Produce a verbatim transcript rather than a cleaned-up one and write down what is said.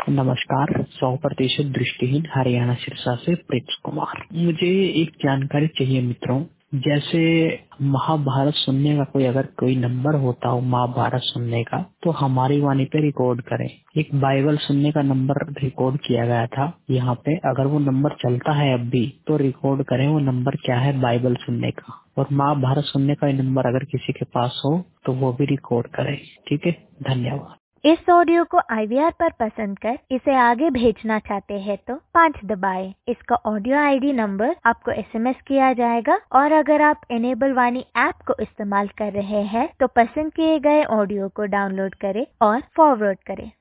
नमस्कार। सौ प्रतिशत दृष्टिहीन हरियाणा सिरसा से प्रिंस कुमार। मुझे एक जानकारी चाहिए मित्रों, जैसे महाभारत सुनने का कोई अगर कोई नंबर होता हो महाभारत सुनने का, तो हमारी वाणी पे रिकॉर्ड करें। एक बाइबल सुनने का नंबर रिकॉर्ड किया गया था यहाँ पे, अगर वो नंबर चलता है अब भी तो रिकॉर्ड करें वो नंबर क्या है बाइबल सुनने का। और महाभारत सुनने का नंबर अगर किसी के पास हो तो वो भी रिकॉर्ड करें। ठीक है, धन्यवाद। इस ऑडियो को आई वी आर पर पसंद कर इसे आगे भेजना चाहते हैं तो पाँच दबाएं। इसका ऑडियो आई डी नंबर आपको एस एम एस किया जाएगा और अगर आप एनेबल वाणी ऐप को इस्तेमाल कर रहे हैं तो पसंद किए गए ऑडियो को डाउनलोड करें और फॉरवर्ड करें।